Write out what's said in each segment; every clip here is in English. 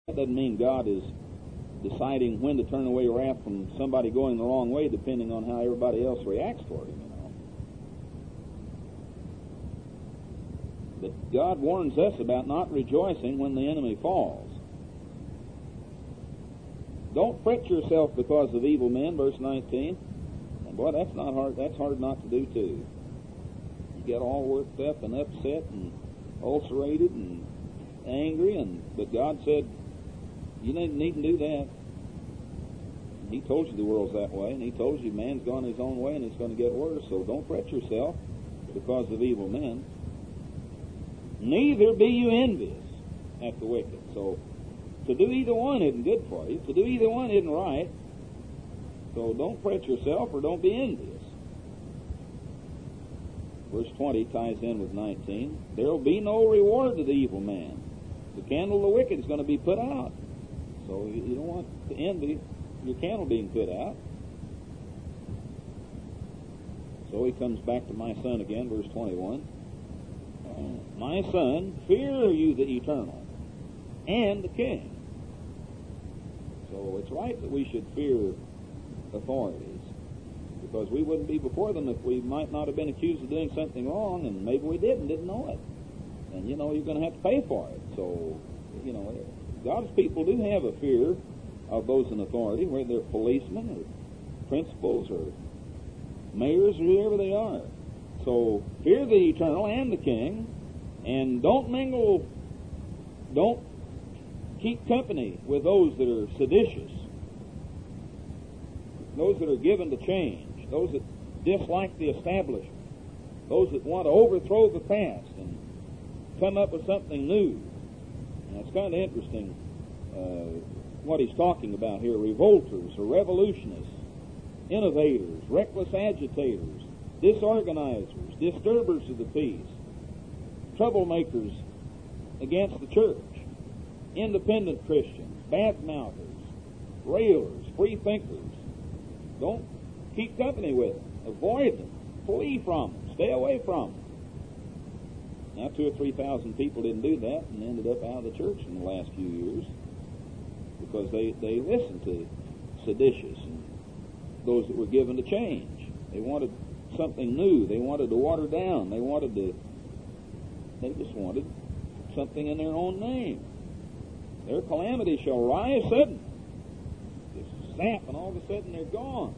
That doesn't mean God is deciding when to turn away wrath from somebody going the wrong way, depending on how everybody else reacts toward him, But God warns us about not rejoicing when the enemy falls. Don't fret yourself because of evil men, verse 19. And boy, that's not hard. That's hard not to do too. You get all worked up and upset and ulcerated and angry, but God said you needn't do that. He told you the world's that way, and He told you man's gone his own way and it's going to get worse. So don't fret yourself because of evil men. Neither be you envious at the wicked. So to do either one isn't good for you. To do either one isn't right. So don't fret yourself or don't be envious. Verse 20 ties in with 19. There will be no reward to the evil man. The candle of the wicked is going to be put out. So you don't want to envy your candle being put out. So he comes back to my son again, verse 21. My son, fear you the eternal and the king. So it's right that we should fear authorities, because we wouldn't be before them if we might not have been accused of doing something wrong, and maybe we didn't know it. And you're going to have to pay for it. So, God's people do have a fear of those in authority, whether they're policemen or principals or mayors or whoever they are. So fear the eternal and the king, and don't keep company with those that are seditious, those that are given to change, those that dislike the establishment, those that want to overthrow the past and come up with something new. Now, it's kind of interesting what he's talking about here. Revolters or revolutionists, innovators, reckless agitators, disorganizers, disturbers of the peace, troublemakers against the church, independent Christians, bad-mouthers, railers, free thinkers. Don't keep company with them. Avoid them. Flee from them. Stay away from them. Now, 2,000 or 3,000 people didn't do that and ended up out of the church in the last few years because they listened to seditious and those that were given to change. They wanted something new. They wanted to water down. They just wanted something in their own name. Their calamity shall rise sudden. Just snap, and all of a sudden they're gone.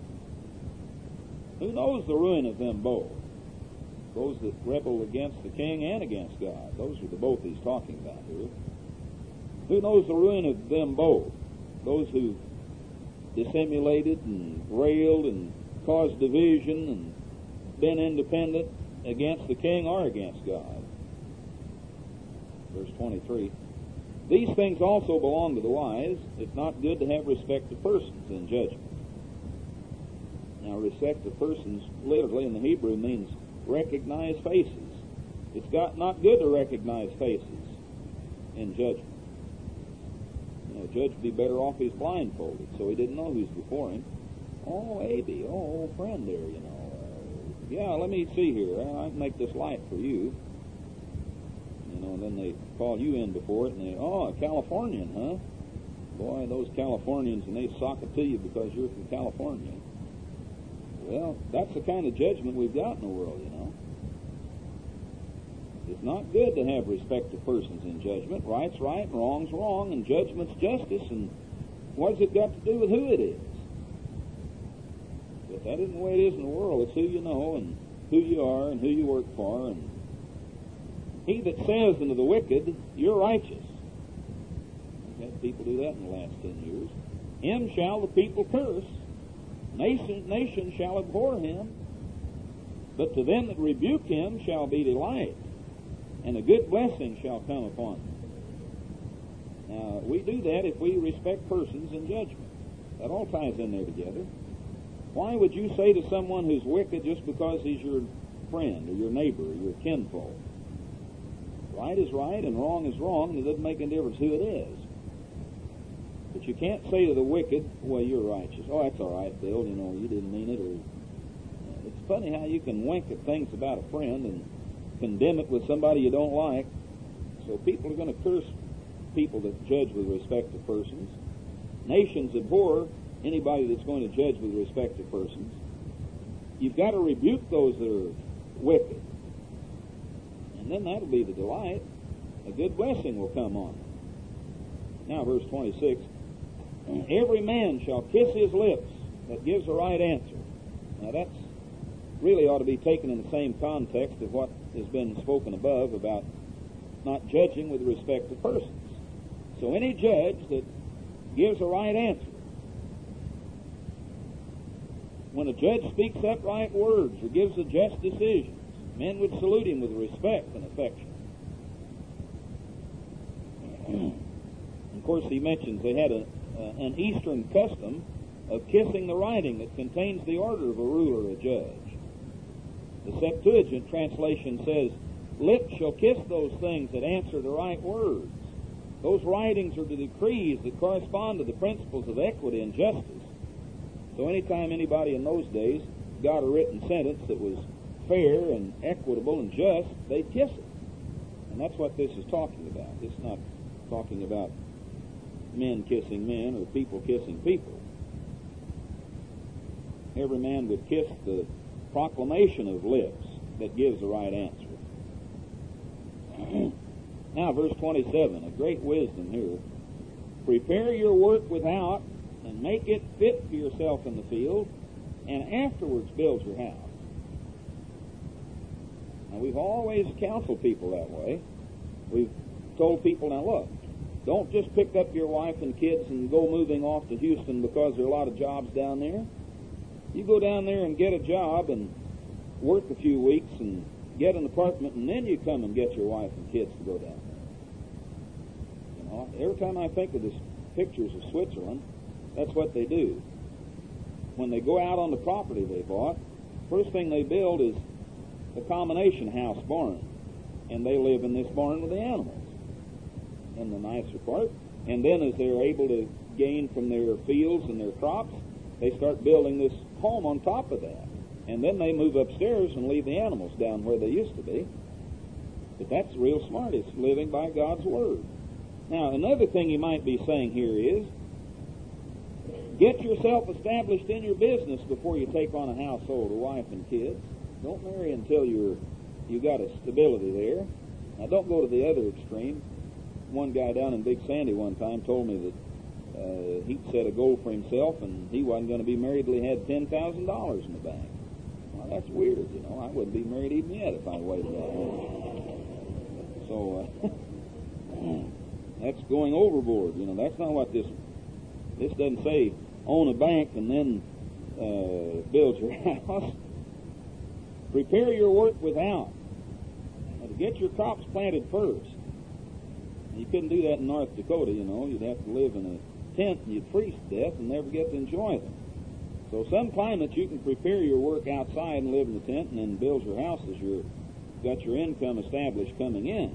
Who knows the ruin of them both? Those that rebel against the king and against God. Those are the both he's talking about here. Who knows the ruin of them both? Those who dissimulated and railed and caused division and been independent against the king or against God. Verse 23. These things also belong to the wise. It's not good to have respect of persons in judgment. Now, respect of persons, literally in the Hebrew, means recognize faces. It's not good to recognize faces in judgment. A judge would be better off if he's blindfolded, so he didn't know who's before him. Oh, Abby, old friend there, yeah, let me see here. I can make this light for you. And then they call you in before it, and a Californian, huh? Boy, those Californians, and they sock it to you because you're from California. Well, that's the kind of judgment we've got in the world, It's not good to have respect to persons in judgment. Right's right, and wrong's wrong, and judgment's justice, and what's it got to do with who it is? But that isn't the way it is in the world. It's who you know, and who you are, and who you work for, and he that says unto the wicked, you're righteous. We've had people do that in the last 10 years. Him shall the people curse. Nation shall abhor him. But to them that rebuke him shall be delight, and a good blessing shall come upon them. Now, we do that if we respect persons in judgment. That all ties in there together. Why would you say to someone who's wicked just because he's your friend or your neighbor or your kinfolk? Right is right and wrong is wrong, and it doesn't make any difference who it is. But you can't say to the wicked, well, you're righteous. Oh, that's all right, Bill, you didn't mean it. Or it's funny how you can wink at things about a friend and condemn it with somebody you don't like. So people are going to curse people that judge with respect to persons. Nations abhor anybody that's going to judge with respect to persons. You've got to rebuke those that are wicked. And then that'll be the delight. A good blessing will come on it. Now, verse 26. Every man shall kiss his lips that gives a right answer. Now, that's really ought to be taken in the same context of what has been spoken above about not judging with respect to persons. So any judge that gives a right answer, when a judge speaks upright words or gives a just decision, men would salute him with respect and affection. Of course, he mentions they had an Eastern custom of kissing the writing that contains the order of a ruler or a judge. The Septuagint translation says, lips shall kiss those things that answer the right words. Those writings are the decrees that correspond to the principles of equity and justice. So anytime anybody in those days got a written sentence that was fair and equitable and just, they'd kiss it. And that's what this is talking about. It's not talking about men kissing men or people kissing people. Every man would kiss the proclamation of lips that gives the right answer. Now, verse 27, a great wisdom here. Prepare your work without, and make it fit for yourself in the field, and afterwards build your house. Now, we've always counseled people that way. We've told people, now look, don't just pick up your wife and kids and go moving off to Houston because there are a lot of jobs down there. You go down there and get a job and work a few weeks and get an apartment, and then you come and get your wife and kids to go down there. You know, every time I think of the pictures of Switzerland, that's what they do. When they go out on the property they bought, first thing they build is a combination house barn, and they live in this barn with the animals in the nicer part. And then as they're able to gain from their fields and their crops, they start building this home on top of that. And then they move upstairs and leave the animals down where they used to be. But that's real smart. It's living by God's Word. Now, another thing you might be saying here is, get yourself established in your business before you take on a household, a wife and kids. Don't marry until you got a stability there. Now, don't go to the other extreme. One guy down in Big Sandy one time told me that he'd set a goal for himself, and he wasn't going to be married till he had $10,000 in the bank. Well, that's weird, you know. I wouldn't be married even yet if I waited that long. So, that's going overboard. You know, that's not what this doesn't say own a bank and then build your house. Prepare your work without. Now, to get your crops planted first. You couldn't do that in North Dakota, you know. You'd have to live in a tent and you'd freeze to death and never get to enjoy them. So some climates you can prepare your work outside and live in the tent and then build your house as you've got your income established coming in.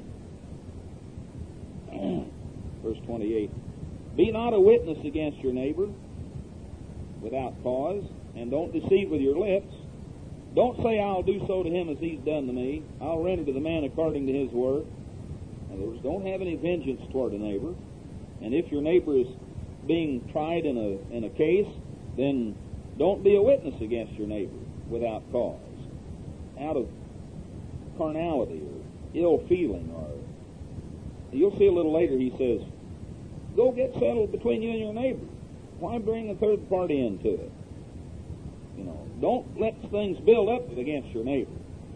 Verse 28. Be not a witness against your neighbor without cause, and don't deceive with your lips. Don't say, I'll do so to him as he's done to me. I'll render to the man according to his work. In other words, don't have any vengeance toward a neighbor. And if your neighbor is being tried in a case, then don't be a witness against your neighbor without cause, out of carnality or ill feeling. Or you'll see a little later he says, go get settled between you and your neighbor. Why bring a third party into it? You know, don't let things build up against your neighbor.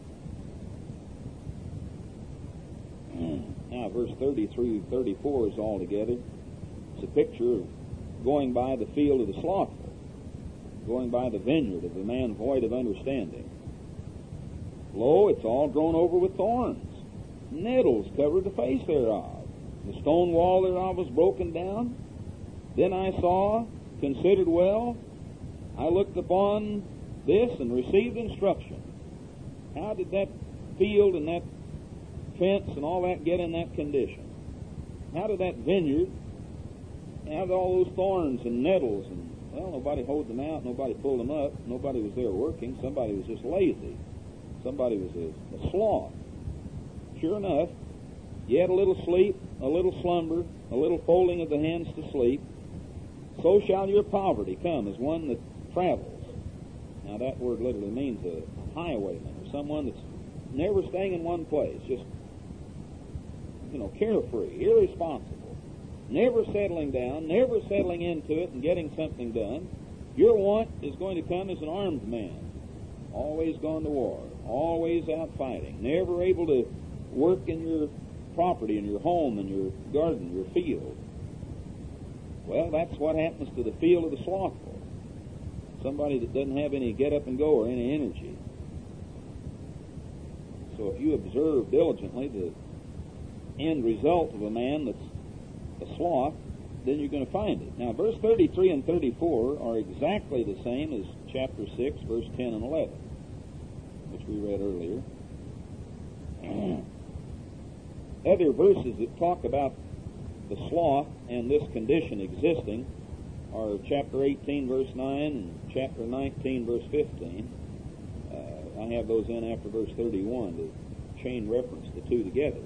Now, verse 30 through 34 is all together. It's a picture of going by the field of the slothful, going by the vineyard of the man void of understanding. Lo, it's all grown over with thorns. Nettles covered the face thereof. The stone wall thereof was broken down. Then I saw, considered well, I looked upon this and received instruction. How did that field and that fence and all that get in that condition? How did that vineyard have all those thorns and nettles? And, well, nobody hoed them out, nobody pulled them up, nobody was there working, somebody was just lazy. Somebody was a sloth. Sure enough, you had a little sleep, a little slumber, a little folding of the hands to sleep, so shall your poverty come as one that travels. Now that word literally means a highwayman, or someone that's never staying in one place, just, carefree, irresponsible, never settling down, never settling into it and getting something done. Your want is going to come as an armed man, always gone to war, always out fighting, never able to work in your property, in your home, in your garden, your field. Well, that's what happens to the field of the slothful. Somebody that doesn't have any get up and go or any energy. So if you observe diligently the end result of a man that's a sloth, then you're going to find it. Now, verse 33 and 34 are exactly the same as chapter 6, verse 10 and 11, which we read earlier. Other verses that talk about the sloth and this condition existing are chapter 18, verse 9, and chapter 19, verse 15. I have those in after verse 31 to chain reference the two together.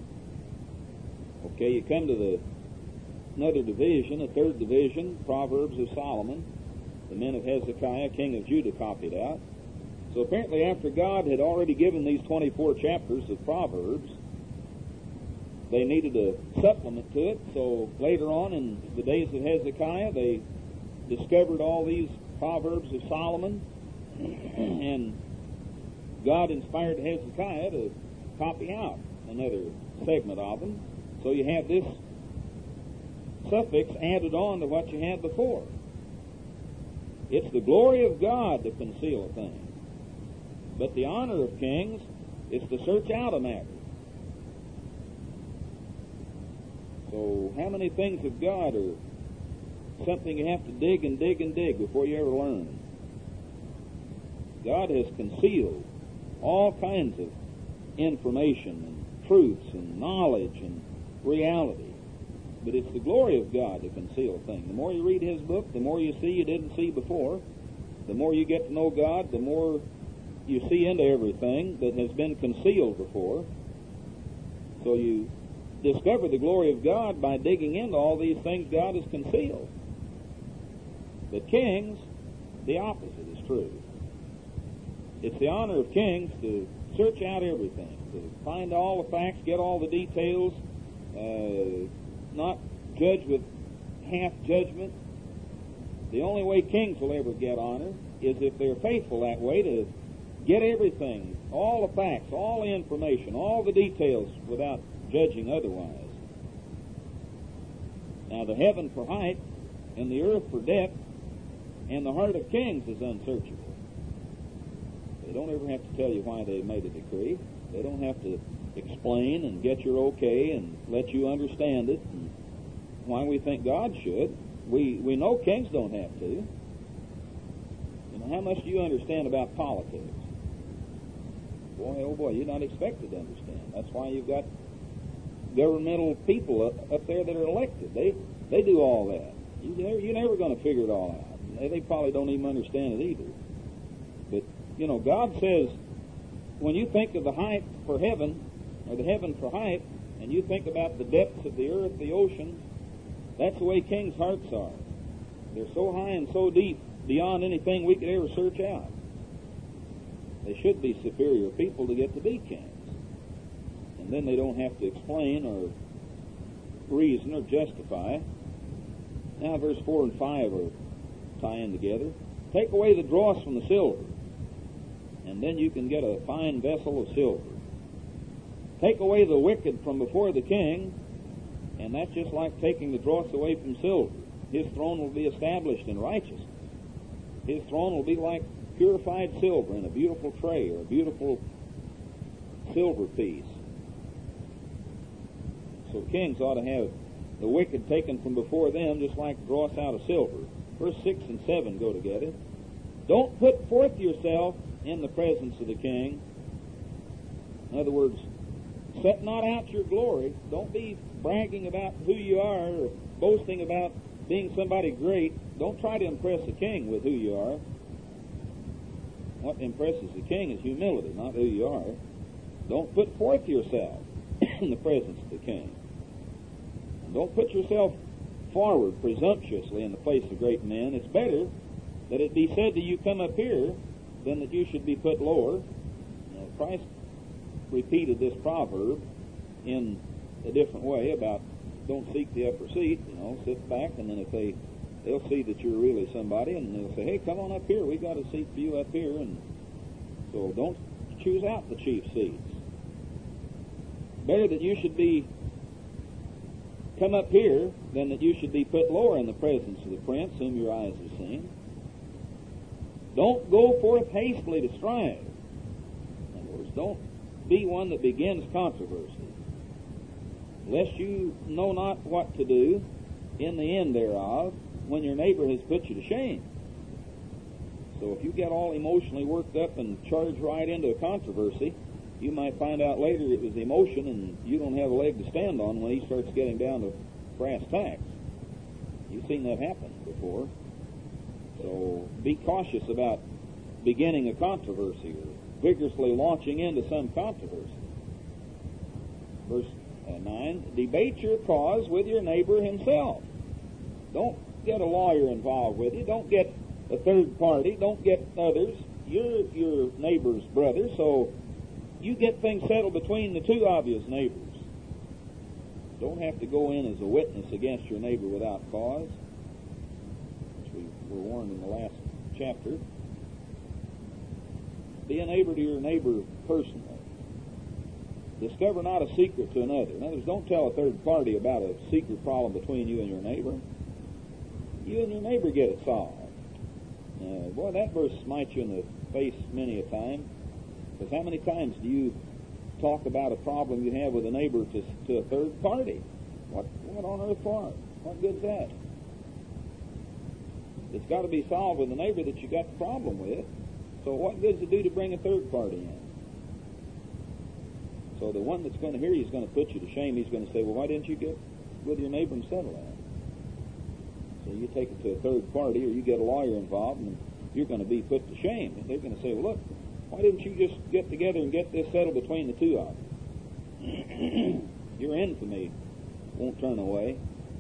Okay, you come to another division, a third division, Proverbs of Solomon. The men of Hezekiah, king of Judah, copied out. So apparently after God had already given these 24 chapters of Proverbs, they needed a supplement to it. So later on in the days of Hezekiah, they discovered all these Proverbs of Solomon, and God inspired Hezekiah to copy out another segment of them. So you have this suffix added on to what you had before. It's the glory of God to conceal a thing, but the honor of kings is to search out a matter. So how many things of God are something you have to dig and dig and dig before you ever learn? God has concealed all kinds of information and truths and knowledge and reality. But it's the glory of God to conceal a thing. The more you read His book, the more you see you didn't see before. The more you get to know God, the more you see into everything that has been concealed before. So you discover the glory of God by digging into all these things God has concealed. But kings, the opposite is true. It's the honor of kings to search out everything, to find all the facts, get all the details, not judge with half judgment. The only way kings will ever get honor is if they're faithful that way, to get everything, all the facts, all the information, all the details without judging otherwise. Now the heaven for height and the earth for depth and the heart of kings is unsearchable. They don't ever have to tell you why they made a decree. They don't have to explain and get your okay and let you understand it and why we think God should. We know kings don't have to. You know, how much do you understand about politics? Boy, oh boy, you're not expected to understand. That's why you've got governmental people up there that are elected. They do all that. You're never going to figure it all out. They probably don't even understand it either. But, you know, God says, when you think of the height for heaven, or the heaven for height, and you think about the depths of the earth, the oceans, that's the way kings' hearts are. They're so high and so deep, beyond anything we could ever search out. They should be superior people to get to be kings. And then they don't have to explain or reason or justify. Now verse 4 and 5 are tying together. Take away the dross from the silver, and then you can get a fine vessel of silver. Take away the wicked from before the king, and that's just like taking the dross away from silver. His throne will be established in righteousness. His throne will be like purified silver in a beautiful tray or a beautiful silver piece. So kings ought to have the wicked taken from before them just like dross out of silver. Verse 6 and 7 go together. Don't put forth yourself in the presence of the king. In other words, set not out your glory. Don't be bragging about who you are or boasting about being somebody great. Don't try to impress the king with who you are. What impresses the king is humility, not who you are. Don't put forth yourself in the presence of the king. Don't put yourself forward presumptuously in the place of great men. It's better that it be said to you, come up here, than that you should be put lower. Christ repeated this proverb in a different way about don't seek the upper seat, sit back, and then if they'll see that you're really somebody, and they'll say, hey, come on up here, we got a seat for you up here. And so don't choose out the chief seats. Better that you should be come up here than that you should be put lower in the presence of the prince whom your eyes have seen. Don't go forth hastily to strive. In other words, don't be one that begins controversy, lest you know not what to do in the end thereof when your neighbor has put you to shame. So if you get all emotionally worked up and charge right into a controversy, you might find out later it was emotion and you don't have a leg to stand on when he starts getting down to brass tacks. You've seen that happen before. So be cautious about beginning a controversy or vigorously launching into some controversy. Verse 9, debate your cause with your neighbor himself. Don't get a lawyer involved with you. Don't get a third party. Don't get others. You're your neighbor's brother, so you get things settled between the two of you as neighbors. Don't have to go in as a witness against your neighbor without cause, which we were warned in the last chapter. Be a neighbor to your neighbor personally. Discover not a secret to another. In other words, don't tell a third party about a secret problem between you and your neighbor. You and your neighbor get it solved. Boy, that verse smites you in the face many a time. Because how many times do you talk about a problem you have with a neighbor to a third party? What on earth for? What good's that? It's got to be solved with the neighbor that you got the problem with. So what good's it do to bring a third party in? So the one that's going to hear you is going to put you to shame. He's going to say, well, why didn't you get with your neighbor and settle that? So you take it to a third party or you get a lawyer involved and you're going to be put to shame. And they're going to say, well, look, why didn't you just get together and get this settled between the two of you? Your infamy won't turn away.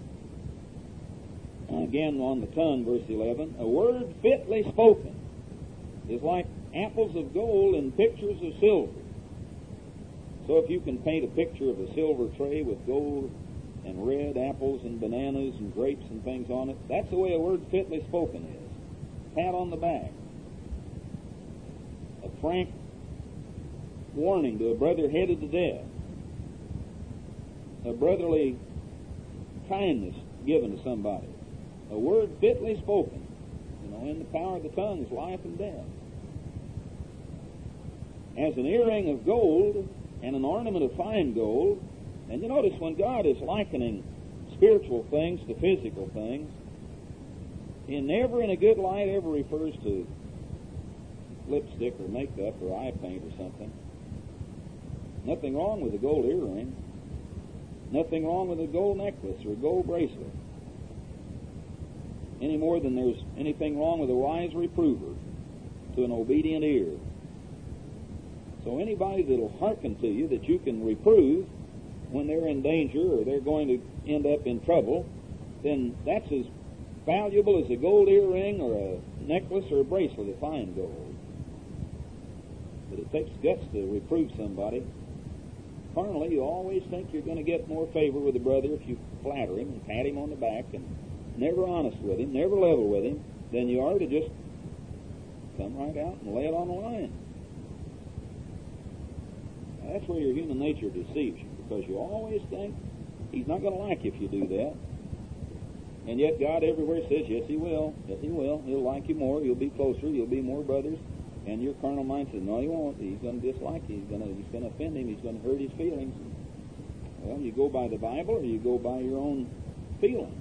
Again, on the tongue, verse 11, a word fitly spoken is like apples of gold in pictures of silver. So if you can paint a picture of a silver tray with gold and red apples and bananas and grapes and things on it, that's the way a word fitly spoken is. Pat on the back. A frank warning to a brother headed to death. A brotherly kindness given to somebody. A word fitly spoken. In the power of the tongue is life and death. As an earring of gold and an ornament of fine gold. And you notice when God is likening spiritual things to physical things, He never in a good light ever refers to lipstick or makeup or eye paint or something. Nothing wrong with a gold earring. Nothing wrong with a gold necklace or a gold bracelet. Any more than there's anything wrong with a wise reprover to an obedient ear. So anybody that'll hearken to you that you can reprove when they're in danger or they're going to end up in trouble, then that's as valuable as a gold earring or a necklace or a bracelet of fine gold. But it takes guts to reprove somebody. Carnally, you always think you're going to get more favor with a brother if you flatter him and pat him on the back and never honest with him, never level with him, than you are to just come right out and lay it on the line. Now, that's where your human nature deceives you, because you always think he's not going to like you if you do that. And yet God everywhere says, yes, He will. Yes, He will. He'll like you more. You'll be closer. You'll be more brothers. And your carnal mind says, no, He won't. He's going to dislike you. He's going to offend him. He's going to hurt his feelings. Well, you go by the Bible or you go by your own feeling.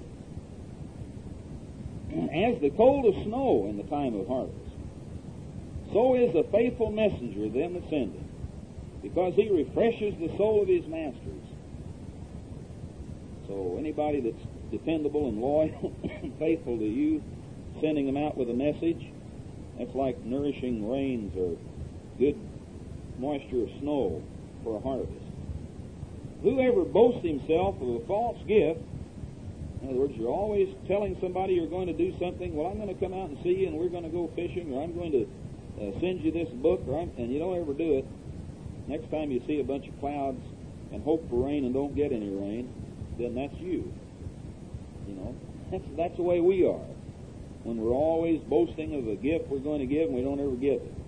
As the cold of snow in the time of harvest, so is a faithful messenger of them that send him, because he refreshes the soul of his masters. So anybody that's dependable and loyal and faithful to you, sending them out with a message, that's like nourishing rains or good moisture of snow for a harvest. Whoever boasts himself of a false gift In other words, you're always telling somebody you're going to do something. Well, I'm going to come out and see you, and we're going to go fishing, or I'm going to send you this book, and you don't ever do it. Next time you see a bunch of clouds and hope for rain and don't get any rain, then that's you. You know, that's the way we are. When we're always boasting of a gift we're going to give and we don't ever give it.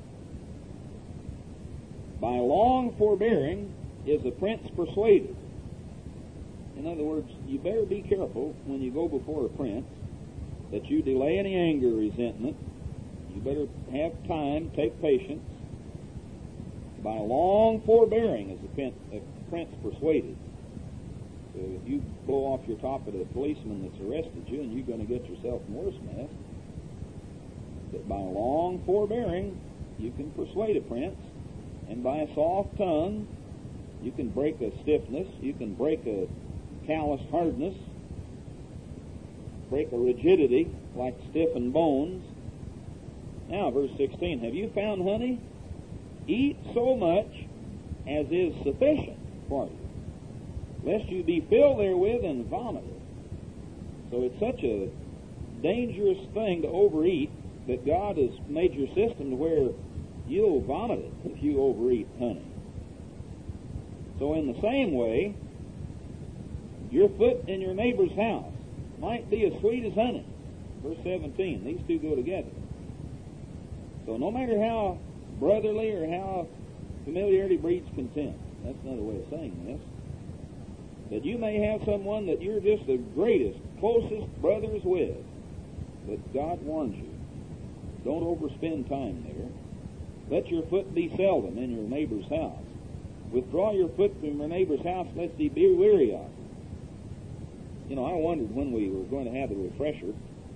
By long forbearing is the prince persuaded. In other words, you better be careful when you go before a prince that you delay any anger or resentment. You better have time, take patience. By long forbearing is the prince persuaded. So if you blow off your top at a policeman that's arrested you, and you're going to get yourself in worse mess. But by long forbearing, you can persuade a prince. And by a soft tongue, you can break a stiffness, you can break a callous hardness, break a rigidity like stiffened bones. Now, verse 16, have you found honey? Eat so much as is sufficient for you, lest you be filled therewith and vomited. So it's such a dangerous thing to overeat that God has made your system to where you'll vomit it if you overeat honey. So in the same way, your foot in your neighbor's house might be as sweet as honey. Verse 17, these two go together. So no matter how brotherly or how familiarity breeds contempt, that's another way of saying this, that you may have someone that you're just the greatest, closest brothers with, but God warns you, don't overspend time there. Let your foot be seldom in your neighbor's house. Withdraw your foot from your neighbor's house, lest he be weary of it. You know, I wondered when we were going to have the refresher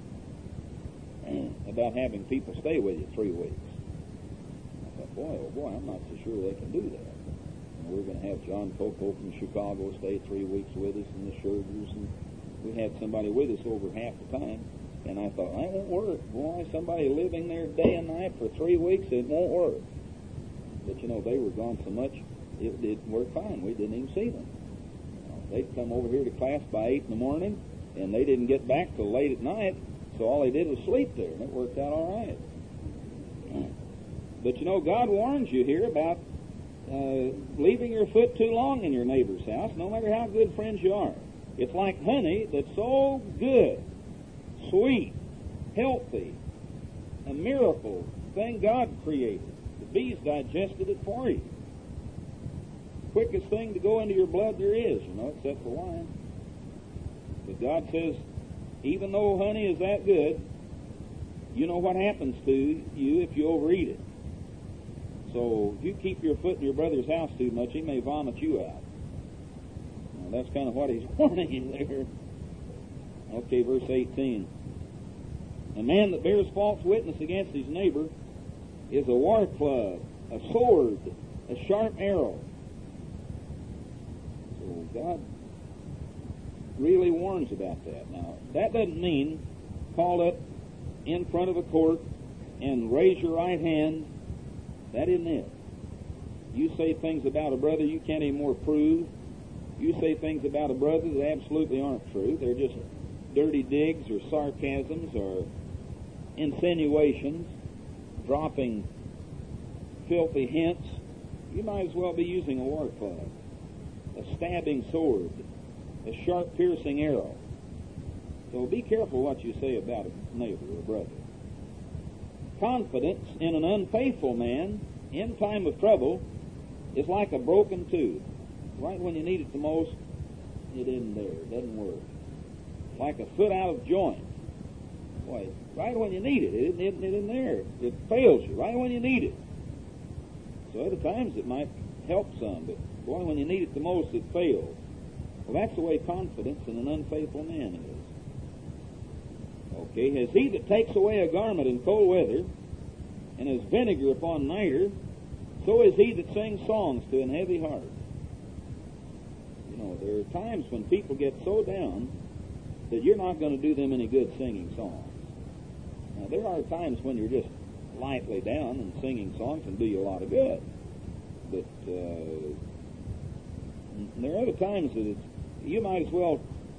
about having people stay with you 3 weeks. I thought, oh boy, I'm not so sure they can do that. And we're going to have John Coco from Chicago stay 3 weeks with us, and the Schergers, and we had somebody with us over half the time. And I thought, that won't work. Boy, somebody living there day and night for 3 weeks, it won't work. But you know, they were gone so much, it didn't work fine. We didn't even see them. They'd come over here to class by 8 in the morning, and they didn't get back till late at night, so all they did was sleep there, and it worked out all right. But you know, God warns you here about leaving your foot too long in your neighbor's house, no matter how good friends you are. It's like honey that's so good, sweet, healthy, a miracle thing God created. The bees digested it for you. Quickest thing to go into your blood there is, you know, except for wine. But God says, even though honey is that good, you know what happens to you if you overeat it. So if you keep your foot in your brother's house too much, he may vomit you out. Now, that's kind of what he's warning you there. Okay, verse 18. A man that bears false witness against his neighbor is a war club, a sword, a sharp arrow. So God really warns about that. Now, that doesn't mean call up in front of a court and raise your right hand. That isn't it. You say things about a brother you can't anymore prove. You say things about a brother that absolutely aren't true. They're just dirty digs or sarcasms or insinuations, dropping filthy hints. You might as well be using a war club, a stabbing sword, a sharp piercing arrow. So be careful what you say about a neighbor or brother. Confidence in an unfaithful man in time of trouble is like a broken tooth. Right when you need it the most, it isn't there. It doesn't work. Like a foot out of joint. Boy, right when you need it, it isn't there. It fails you right when you need it. So other times it might help some, but boy, when you need it the most, it fails. Well, that's the way confidence in an unfaithful man is. Okay, as he that takes away a garment in cold weather and has vinegar upon niter, so is he that sings songs to an heavy heart. You know, there are times when people get so down that you're not going to do them any good singing songs. Now, there are times when you're just lightly down and singing songs can do you a lot of good. But there are other times that you might as well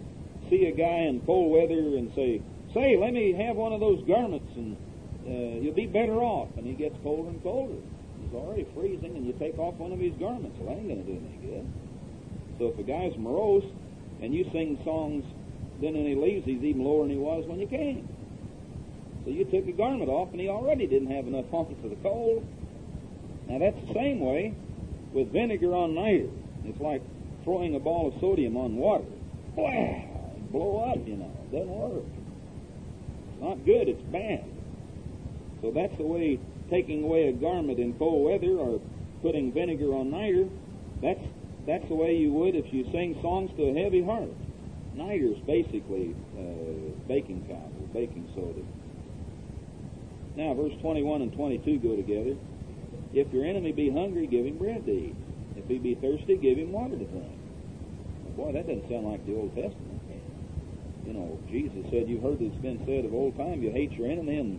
see a guy in cold weather and say, let me have one of those garments and you'll be better off. And he gets colder and colder. He's already freezing, and you take off one of his garments. Well, that ain't going to do any good. So if a guy's morose and you sing songs, then when he leaves, he's even lower than he was when you came. So you took a garment off, and he already didn't have enough on for the cold. Now, that's the same way with vinegar on niter. It's like throwing a ball of sodium on water. Wow! Blow up, you know. It doesn't work. It's not good. It's bad. So that's the way taking away a garment in cold weather or putting vinegar on niter, that's the way you would if you sing songs to a heavy heart. Niter's basically baking powder, baking soda. Now, verse 21 and 22 go together. If your enemy be hungry, give him bread to eat. If he be thirsty, give him water to drink. Boy, that doesn't sound like the Old Testament. You know, Jesus said, you've heard it's been said of old time, you hate your enemy, and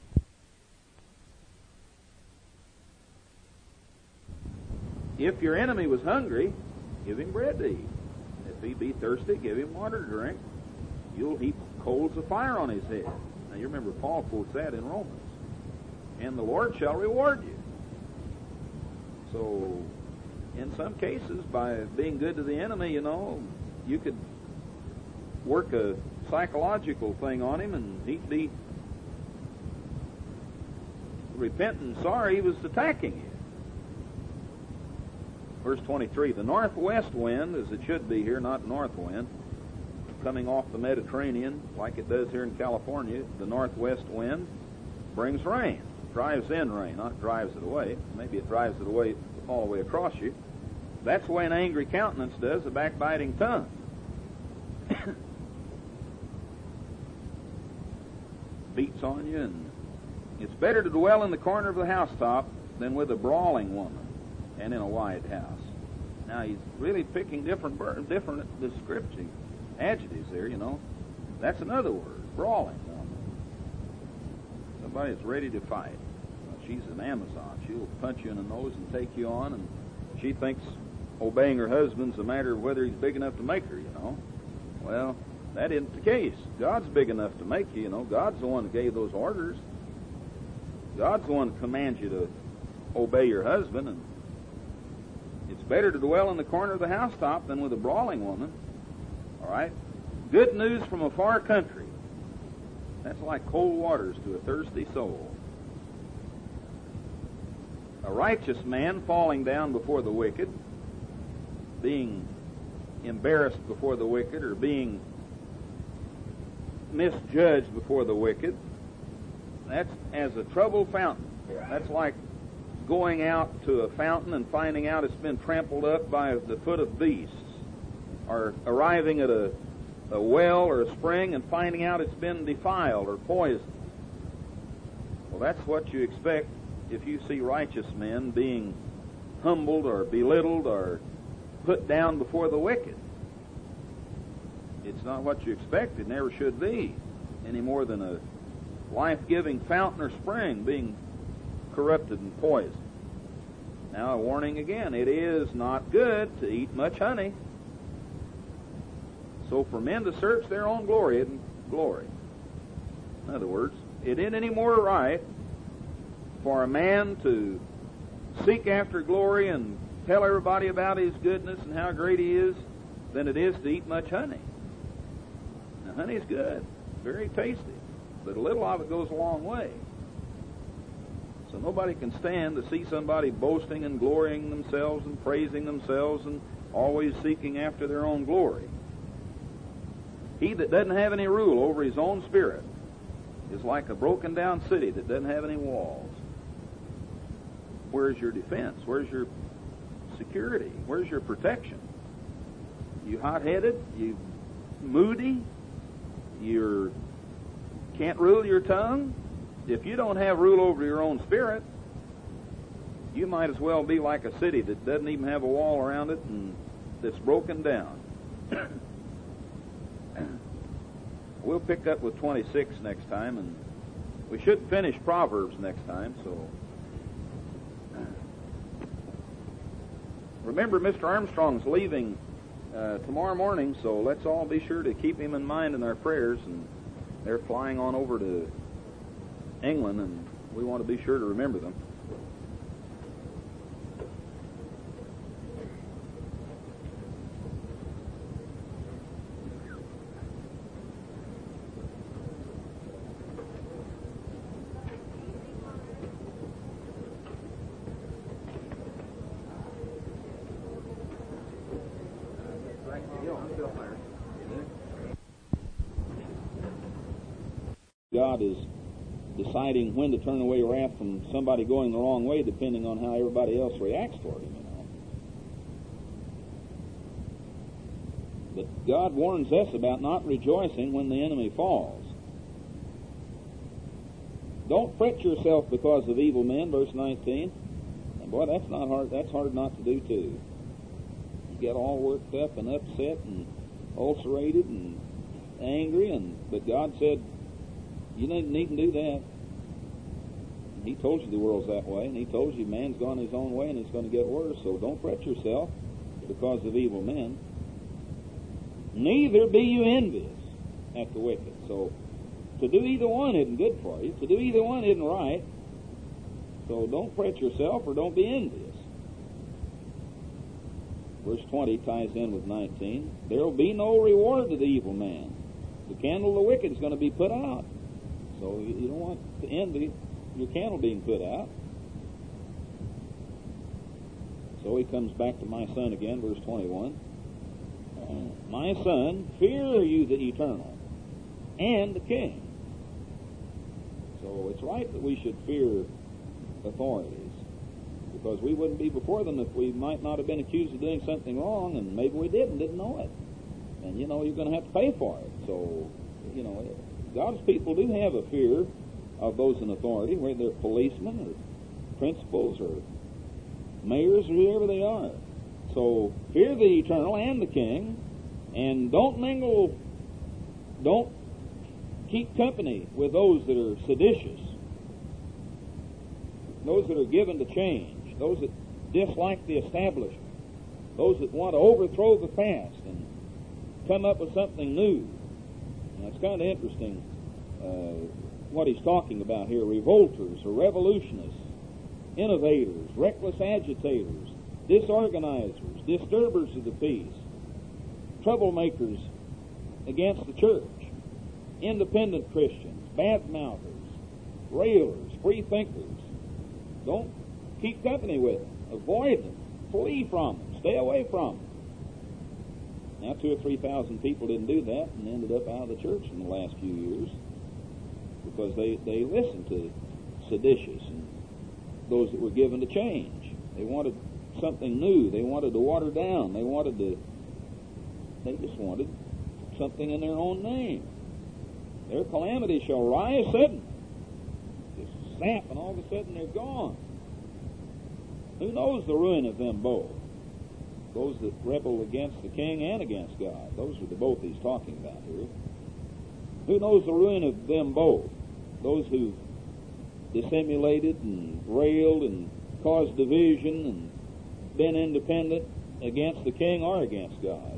if your enemy was hungry, give him bread to eat. If he be thirsty, give him water to drink. You'll heap coals of fire on his head. Now, you remember Paul quotes that in Romans. And the Lord shall reward you. So, in some cases, by being good to the enemy, you know, you could work a psychological thing on him, and he'd be repentant and sorry he was attacking you. Verse 23, the northwest wind, as it should be here, not north wind, coming off the Mediterranean like it does here in California, the northwest wind brings rain, drives in rain, not drives it away. Maybe it drives it away all the way across you. That's the way an angry countenance does a backbiting tongue. Beats on you, and it's better to dwell in the corner of the housetop than with a brawling woman and in a wide house. Now, he's really picking different descriptive adjectives there, you know. That's another word, brawling woman. Somebody that's ready to fight. Well, she's an Amazon. She'll punch you in the nose and take you on, and she thinks obeying her husband's a matter of whether he's big enough to make her, you know. Well, that isn't the case. God's big enough to make you, you know. God's the one that gave those orders. God's the one that commands you to obey your husband, and it's better to dwell in the corner of the housetop than with a brawling woman. All right? Good news from a far country. That's like cold waters to a thirsty soul. A righteous man falling down before the wicked, being embarrassed before the wicked, or being misjudged before the wicked, that's as a troubled fountain. That's like going out to a fountain and finding out it's been trampled up by the foot of beasts, or arriving at a well or a spring and finding out it's been defiled or poisoned. Well, that's what you expect if you see righteous men being humbled or belittled or put down before the wicked. It's not what you expect. It never should be, any more than a life-giving fountain or spring being corrupted and poisoned. Now, a warning again, it is not good to eat much honey. So for men to search their own glory isn't glory. In other words, it isn't any more right for a man to seek after glory and tell everybody about his goodness and how great he is than it is to eat much honey. Now, honey's good, very tasty, but a little of it goes a long way. So nobody can stand to see somebody boasting and glorying themselves and praising themselves and always seeking after their own glory. He that doesn't have any rule over his own spirit is like a broken down city that doesn't have any walls. Where's your defense? Where's your security? Where's your protection? You hot-headed? You moody? You can't rule your tongue? If you don't have rule over your own spirit, you might as well be like a city that doesn't even have a wall around it and that's broken down. We'll pick up with 26 next time, and we should finish Proverbs next time, so remember, Mr. Armstrong's leaving tomorrow morning, so let's all be sure to keep him in mind in our prayers. And they're flying on over to England, and we want to be sure to remember them. God is deciding when to turn away wrath from somebody going the wrong way, depending on how everybody else reacts toward him, But God warns us about not rejoicing when the enemy falls. Don't fret yourself because of evil men, verse 19. And boy, that's not hard. That's hard not to do too. You get all worked up and upset and ulcerated and angry, but God said, you needn't do that. He told you the world's that way, and he told you man's gone his own way and it's going to get worse, so don't fret yourself because of evil men. Neither be you envious at the wicked. So to do either one isn't good for you. To do either one isn't right. So don't fret yourself or don't be envious. Verse 20 ties in with 19. There will be no reward to the evil man. The candle of the wicked is going to be put out. So you don't want to envy your candle being put out. So he comes back to my son again, verse 21. My son, fear you the eternal and the king. So it's right that we should fear authorities, because we wouldn't be before them if we might not have been accused of doing something wrong, and maybe we didn't know it. And, you're going to have to pay for it. So, God's people do have a fear of those in authority, whether they're policemen or principals or mayors or whoever they are. So fear the eternal and the king, and don't keep company with those that are seditious, those that are given to change, those that dislike the establishment, those that want to overthrow the past and come up with something new. Now, it's kind of interesting what he's talking about here. Revolters or revolutionists, innovators, reckless agitators, disorganizers, disturbers of the peace, troublemakers against the church, independent Christians, bad-mouthers, railers, free thinkers. Don't keep company with them. Avoid them. Flee from them. Stay away from them. Now, 2,000 or 3,000 people didn't do that and ended up out of the church in the last few years because they listened to seditious and those that were given to change. They wanted something new. They wanted to water down. They just wanted something in their own name. Their calamity shall rise suddenly. Just snap, and all of a sudden they're gone. Who knows the ruin of them both? Those that rebel against the king and against God. Those are the both he's talking about here. Who knows the ruin of them both? Those who dissimulated and railed and caused division and been independent against the king or against God.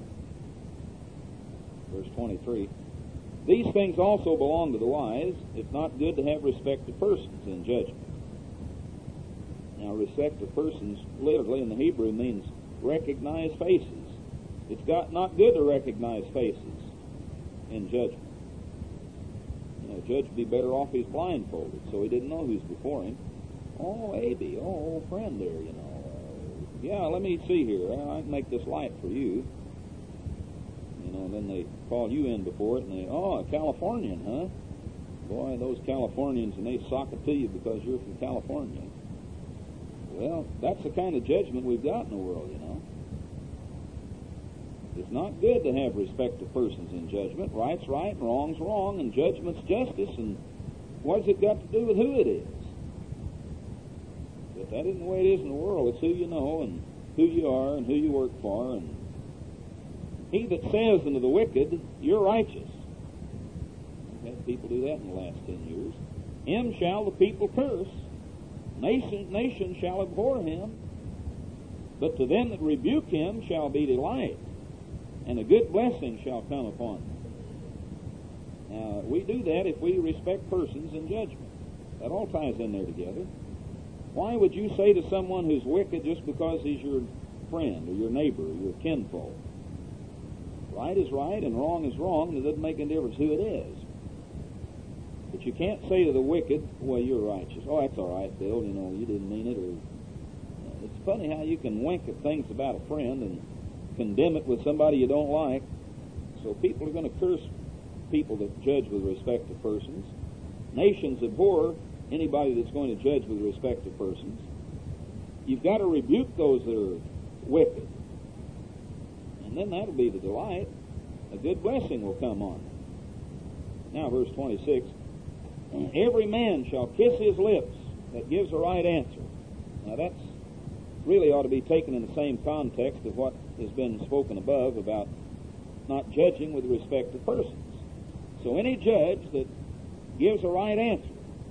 Verse 23. These things also belong to the wise. It's not good to have respect to persons in judgment. Now, respect to persons, literally in the Hebrew, means recognize faces. It's not good to recognize faces in judgment. A judge would be better off if he's blindfolded, so he didn't know who's before him. Oh, Abby, old friend there, yeah, let me see here. I can make this light for you. And then they call you in before it, and a Californian, huh? Boy, those Californians, and they sock it to you because you're from California. Well, that's the kind of judgment we've got in the world, It's not good to have respect to persons in judgment. Right's right, wrong's wrong, and judgment's justice, and what's it got to do with who it is? But that isn't the way it is in the world. It's who you know, and who you are, and who you work for, and he that says unto the wicked, you're righteous. I've had people do that in the last 10 years. Him shall the people curse. Nation shall abhor him. But to them that rebuke him shall be delight. and a good blessing shall come upon them. Now, we do that if we respect persons in judgment. That all ties in there together. Why would you say to someone who's wicked just because he's your friend or your neighbor or your kinfolk? Right is right and wrong is wrong, and it doesn't make any difference who it is. But you can't say to the wicked, well, you're righteous. Oh, that's all right, Bill, you know, you didn't mean it. Or it's funny how you can wink at things about a friend and condemn it with somebody you don't like. So people are going to curse people that judge with respect to persons. Nations abhor anybody that's going to judge with respect to persons. You've got to rebuke those that are wicked. And then that'll be the delight. A good blessing will come on them. Now, verse 26. Every man shall kiss his lips that gives a right answer. Now, that's really ought to be taken in the same context of what has been spoken above about not judging with respect to persons. So any judge that gives a right answer,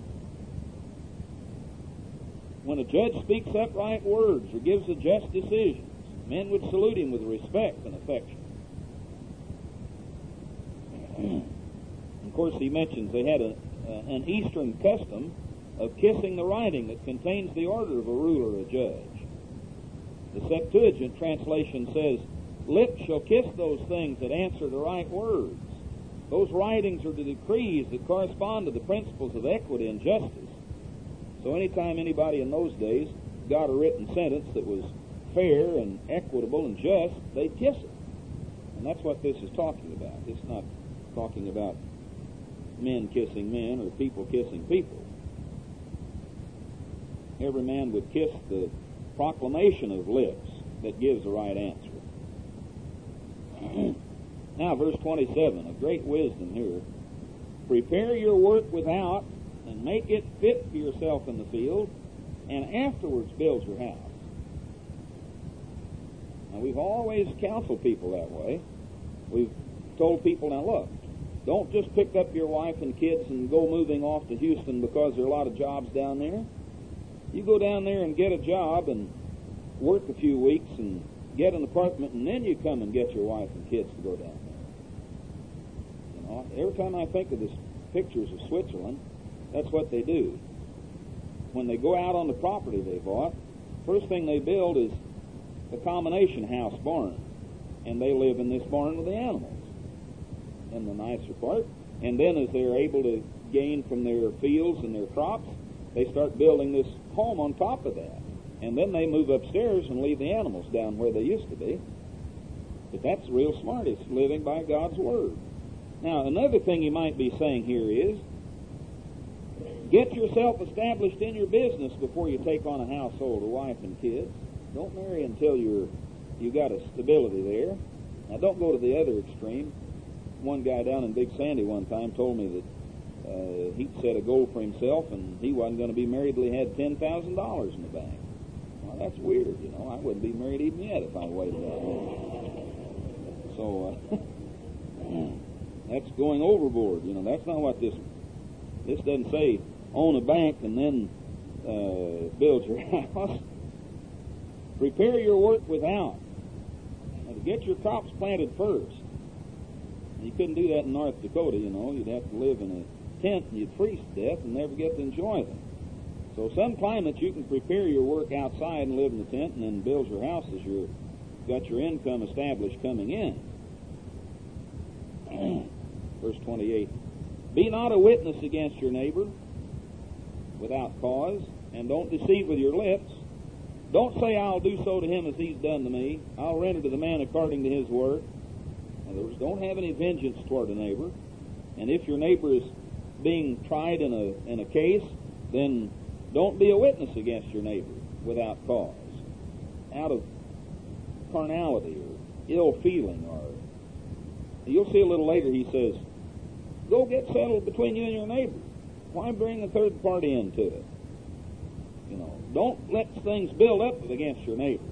when a judge speaks upright words or gives a just decision, men would salute him with respect and affection. Of course, he mentions they had an Eastern custom of kissing the writing that contains the order of a ruler or a judge. The Septuagint translation says, lips shall kiss those things that answer the right words. Those writings are the decrees that correspond to the principles of equity and justice. So anytime anybody in those days got a written sentence that was fair and equitable and just, they'd kiss it. And that's what this is talking about. It's not talking about men kissing men or people kissing people. Every man would kiss the proclamation of lips that gives the right answer. Now, verse 27, a great wisdom here. Prepare your work without, and make it fit for yourself in the field, and afterwards build your house. Now, we've always counseled people that way. We've told people, now look, don't just pick up your wife and kids and go moving off to Houston because there are a lot of jobs down there. You go down there and get a job and work a few weeks and get an apartment, and then you come and get your wife and kids to go down there. You know, every time I think of the pictures of Switzerland, that's what they do. When they go out on the property they bought, first thing they build is a combination house barn, and they live in this barn with the animals in the nicer part. And then as they're able to gain from their fields and their crops, they start building this home on top of that. And then they move upstairs and leave the animals down where they used to be. But that's real smart. It's living by God's Word. Now, another thing you might be saying here is, get yourself established in your business before you take on a household, a wife and kids. Don't marry until you got a stability there. Now, don't go to the other extreme. One guy down in Big Sandy one time told me that he'd set a goal for himself, and he wasn't going to be married till he had $10,000 in the bank. Well, that's weird, you know. I wouldn't be married even yet if I waited that long. So that's going overboard. You know, that's not what this doesn't say. Own a bank and then build your house. Prepare your work without. Now, to get your crops planted first. You couldn't do that in North Dakota, you know. You'd have to live in a tent and you'd freeze to death and never get to enjoy them. So some climates you can prepare your work outside and live in the tent and then build your house as you've got your income established coming in. Verse 28. Be not a witness against your neighbor without cause, and don't deceive with your lips. Don't say, I'll do so to him as he's done to me. I'll render to the man according to his work. In other words, don't have any vengeance toward a neighbor. And if your neighbor is being tried in a case, then don't be a witness against your neighbor without cause, out of carnality or ill feeling. Or you'll see a little later he says, go get settled between you and your neighbor. Why bring a third party into it? You know, don't let things build up against your neighbor.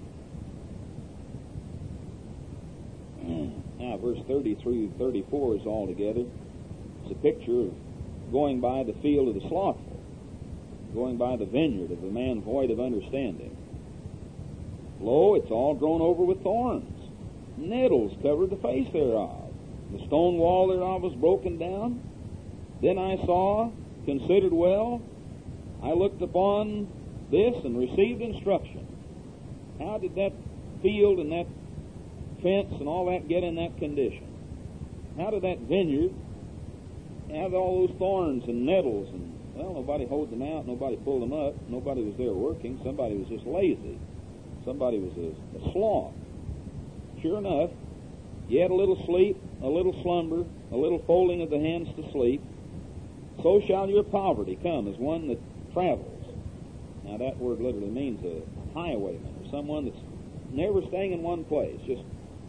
Now, verse 30 through 34 is all together. It's a picture of going by the field of the slothful, going by the vineyard of a man void of understanding. Lo, it's all grown over with thorns. nettles covered the face thereof. The stone wall thereof was broken down. Then I saw, considered well, I looked upon this and received instruction. How did that field and that fence and all that get in that condition? How did that vineyard have all those thorns and nettles? And, well, nobody hoed them out, nobody pulled them up, nobody was there working, somebody was just lazy. Somebody was a sloth. Sure enough, you had a little sleep, a little slumber, a little folding of the hands to sleep. So shall your poverty come as one that travels. Now that word literally means a highwayman, or someone that's never staying in one place, just,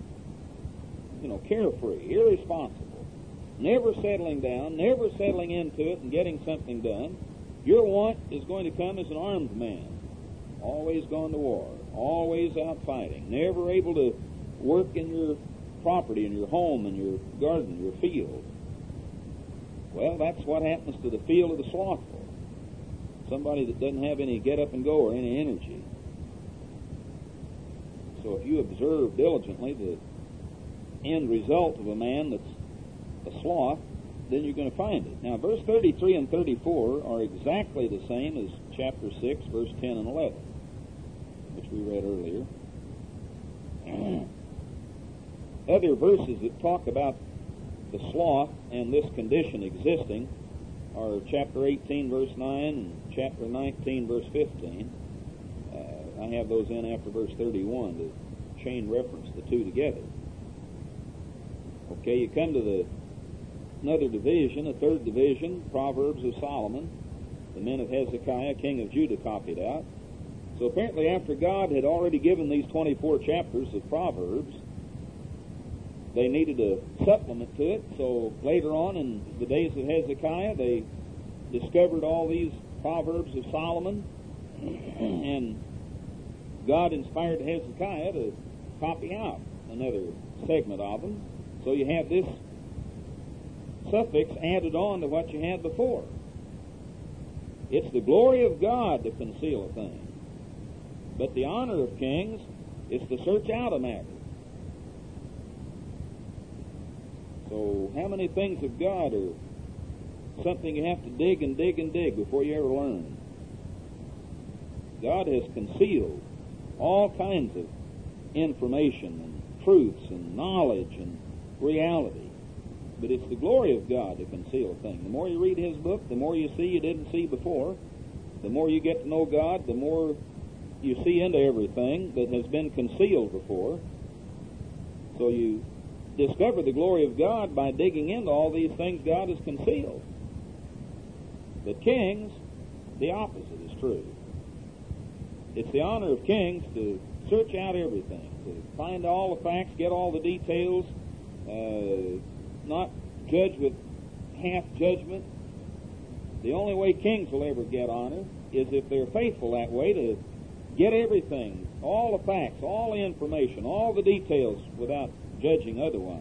carefree, irresponsible, never settling down, never settling into it and getting something done. Your want is going to come as an armed man, always gone to war, always out fighting, never able to work in your property, in your home, in your garden, your field. Well, that's what happens to the field of the slothful. Somebody that doesn't have any get up and go or any energy. So if you observe diligently the end result of a man that's a sloth, then you're going to find it. Now, verse 33 and 34 are exactly the same as chapter 6, verse 10 and 11, which we read earlier. Other verses that talk about the sloth and this condition existing are chapter 18, verse 9, and chapter 19, verse 15. I have those in after verse 31 to chain reference the two together. Okay, you come to another division, a third division, Proverbs of Solomon. The men of Hezekiah, king of Judah, copied out. So apparently after God had already given these 24 chapters of Proverbs, they needed a supplement to it. So later on in the days of Hezekiah, they discovered all these Proverbs of Solomon, and God inspired Hezekiah to copy out another segment of them. So you have this suffix added on to what you had before. It's the glory of God to conceal a thing, but the honor of kings is to search out a matter. So how many things of God are something you have to dig and dig and dig before you ever learn? God has concealed all kinds of information and truths and knowledge and reality. But it's the glory of God to conceal a thing. The more you read His book, the more you see you didn't see before. The more you get to know God, the more you see into everything that has been concealed before. So you discover the glory of God by digging into all these things God has concealed. But kings, the opposite is true. It's the honor of kings to search out everything, to find all the facts, get all the details, not judge with half judgment. The only way kings will ever get honor is if they're faithful that way, to get everything, all the facts, all the information, all the details without judging otherwise.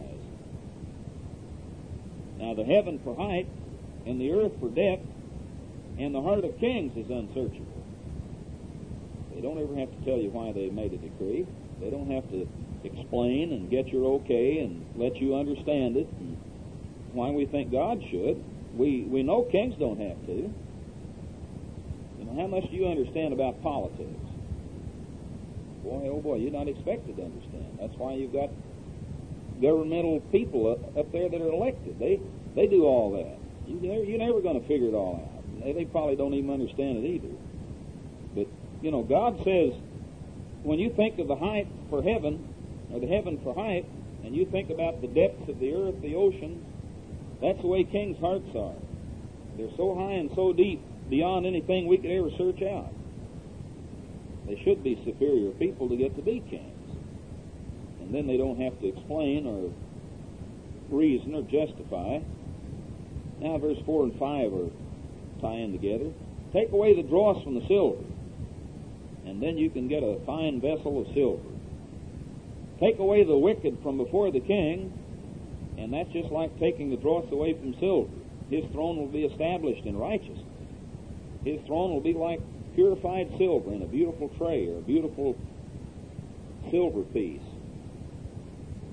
Now the heaven for height and the earth for depth and the heart of kings is unsearchable. They don't ever have to tell you why they made a decree. They don't have to explain and get your okay and let you understand it and why we think God should. We know kings don't have to. You know, how much do you understand about politics? Boy, oh boy, you're not expected to understand. That's why you've got governmental people up there that are elected. They do all that. You're never going to figure it all out. They probably don't even understand it either. But, you know, God says, when you think of the height for heaven, or the heaven for height, and you think about the depths of the earth, the oceans, that's the way kings' hearts are. They're so high and so deep, beyond anything we could ever search out. They should be superior people to get to be kings. And then they don't have to explain or reason or justify. Now verse 4 and 5 are tying together. Take away the dross from the silver, and then you can get a fine vessel of silver. Take away the wicked from before the king, and that's just like taking the dross away from silver. His throne will be established in righteousness. His throne will be like purified silver in a beautiful tray or a beautiful silver piece.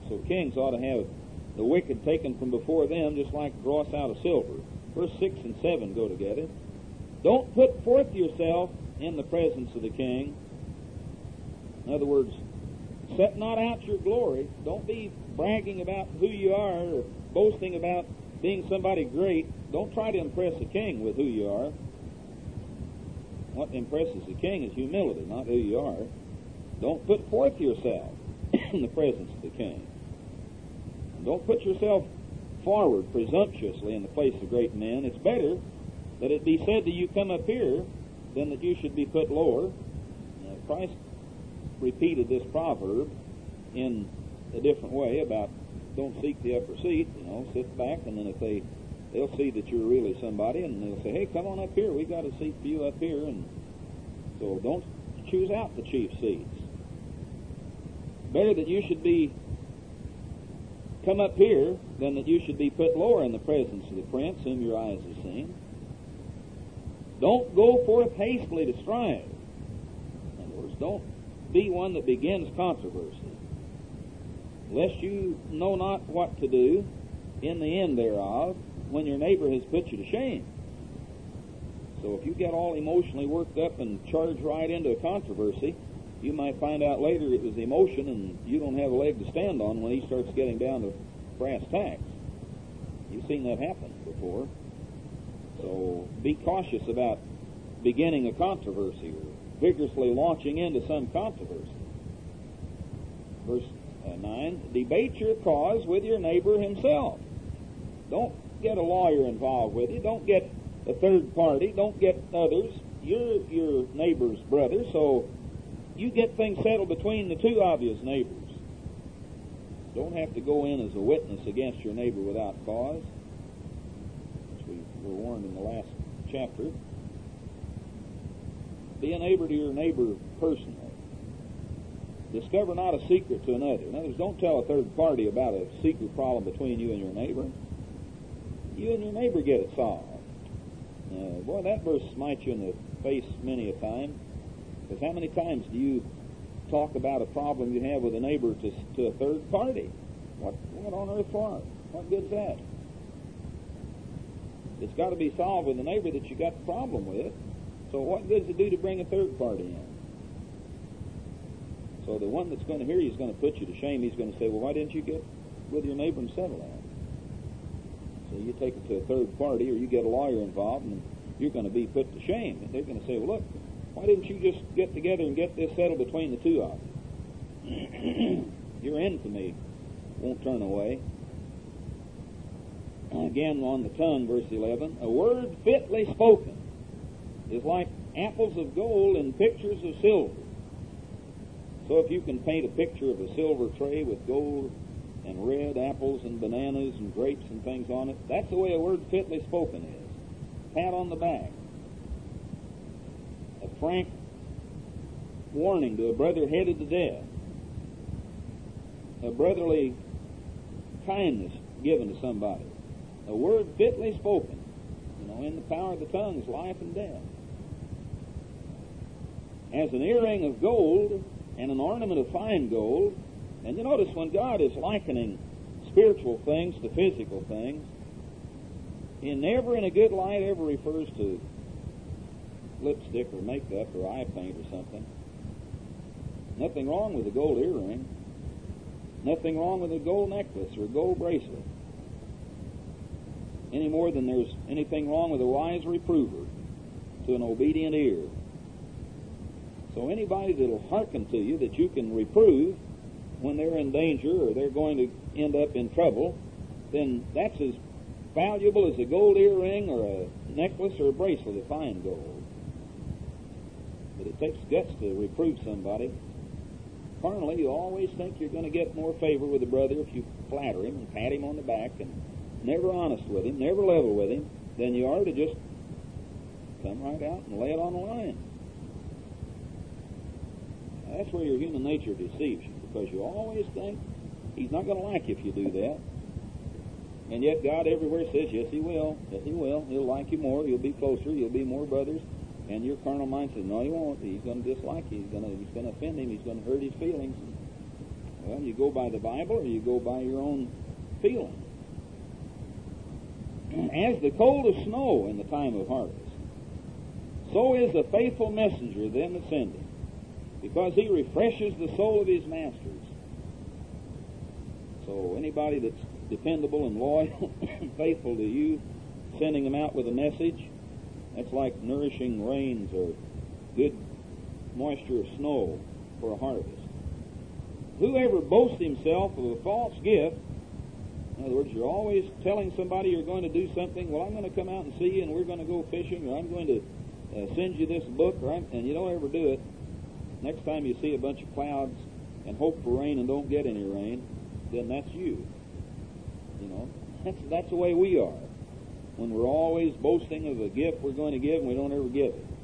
So kings ought to have the wicked taken from before them, just like dross out of silver. Verse 6 and 7 go together. Don't put forth yourself in the presence of the king. In other words, set not out your glory. Don't be bragging about who you are or boasting about being somebody great. Don't try to impress the king with who you are. What impresses the king is humility, not who you are. Don't put forth yourself in the presence of the king. And don't put yourself forward presumptuously in the place of great men. It's better that it be said to you, come up here, than that you should be put lower. Now, Christ repeated this proverb in a different way about don't seek the upper seat, sit back, and then if they'll see that you're really somebody, and they'll say, hey, come on up here, we've got a seat for you up here. And so don't choose out the chief seats. Better that you should be come up here than that you should be put lower in the presence of the prince whom your eyes have seen. Don't go forth hastily to strive. In other words, don't be one that begins controversy, lest you know not what to do in the end thereof when your neighbor has put you to shame. So if you get all emotionally worked up and charge right into a controversy, you might find out later it was emotion and you don't have a leg to stand on when he starts getting down to brass tacks. You've seen that happen before. So be cautious about beginning a controversy or vigorously launching into some controversy. Verse 9, debate your cause with your neighbor himself. Don't get a lawyer involved with you. Don't get a third party. Don't get others. You're your neighbor's brother, so you get things settled between the two obvious neighbors. Don't have to go in as a witness against your neighbor without cause, which we were warned in the last chapter. Be a neighbor to your neighbor personally. Discover not a secret to another. In other words, don't tell a third party about a secret problem between you and your neighbor. You and your neighbor get it solved. Boy, that verse smites you in the face many a time. Because how many times do you talk about a problem you have with a neighbor to a third party? What on earth for? What good's that? It's got to be solved with the neighbor that you got the problem with. So what good does it do to bring a third party in? So the one that's going to hear you is going to put you to shame. He's going to say, well, why didn't you get with your neighbor and settle that? So you take it to a third party or you get a lawyer involved and you're going to be put to shame. And they're going to say, well, look, why didn't you just get together and get this settled between the two of you? Your infamy won't turn away. Again, on the tongue, verse 11, a word fitly spoken is like apples of gold in pictures of silver. So if you can paint a picture of a silver tray with gold and red apples and bananas and grapes and things on it, that's the way a word fitly spoken is. Pat on the back. A frank warning to a brother headed to death. A brotherly kindness given to somebody. A word fitly spoken. In the power of the tongue is life and death. As an earring of gold and an ornament of fine gold. And you notice when God is likening spiritual things to physical things, He never in a good light ever refers to lipstick or makeup or eye paint or something. Nothing wrong with a gold earring. Nothing wrong with a gold necklace or a gold bracelet. Any more than there's anything wrong with a wise reprover to an obedient ear. So anybody that'll hearken to you that you can reprove when they're in danger or they're going to end up in trouble, then that's as valuable as a gold earring or a necklace or a bracelet of fine gold. But it takes guts to reprove somebody. Carnally, you always think you're going to get more favor with a brother if you flatter him and pat him on the back and never honest with him, never level with him, than you are to just come right out and lay it on the line. That's where your human nature deceives you, because you always think he's not going to like you if you do that. And yet God everywhere says, yes, he will. Yes, he will. He'll like you more. You'll be closer. You'll be more brothers. And your carnal mind says, no, he won't. He's going to dislike you. He's going to offend him. He's going to hurt his feelings. Well, you go by the Bible or you go by your own feeling. As the coldest snow in the time of harvest, so is a faithful messenger them that send him, because he refreshes the soul of his masters. So anybody that's dependable and loyal and faithful to you, sending them out with a message, that's like nourishing rains or good moisture of snow for a harvest. Whoever boasts himself of a false gift, in other words, you're always telling somebody you're going to do something. Well, I'm going to come out and see you, and we're going to go fishing, or I'm going to send you this book, and you don't ever do it. Next time you see a bunch of clouds and hope for rain and don't get any rain, then that's you. You know, that's the way we are. When we're always boasting of a gift we're going to give and we don't ever give it.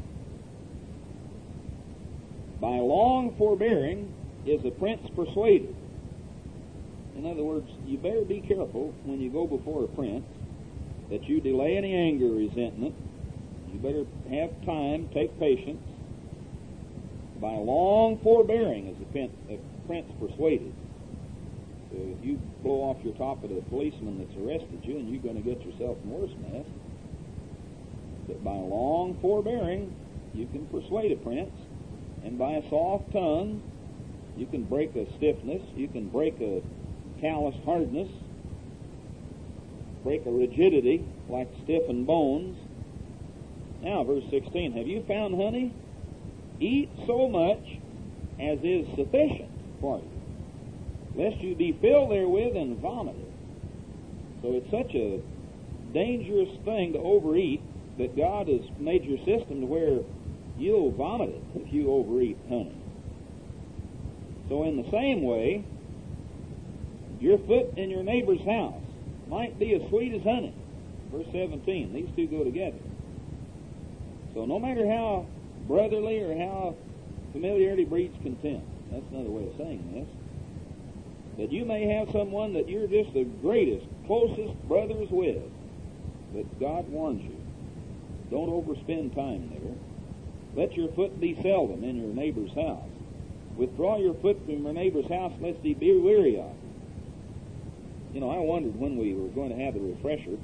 By long forbearing is a prince persuaded. In other words, you better be careful when you go before a prince that you delay any anger or resentment. You better have time, take patience. By long forbearing is a prince persuaded. So if you blow off your top at a policeman that's arrested you, and you're going to get yourself in worse mess. But by long forbearing, you can persuade a prince, and by a soft tongue, you can break a stiffness, you can break a callous hardness, break a rigidity like stiffened bones. Now, verse 16, have you found honey? Eat so much as is sufficient for you, lest you be filled therewith and vomited. So it's such a dangerous thing to overeat that God has made your system to where you'll vomit it if you overeat honey. So in the same way, your foot in your neighbor's house might be as sweet as honey. Verse 17, these two go together. So no matter how brotherly or how familiarity breeds contempt, that's another way of saying this, that you may have someone that you're just the greatest, closest brothers with, but God warns you, don't overspend time there. Let your foot be seldom in your neighbor's house. Withdraw your foot from your neighbor's house, lest he be weary of it. You know, I wondered when we were going to have the refresher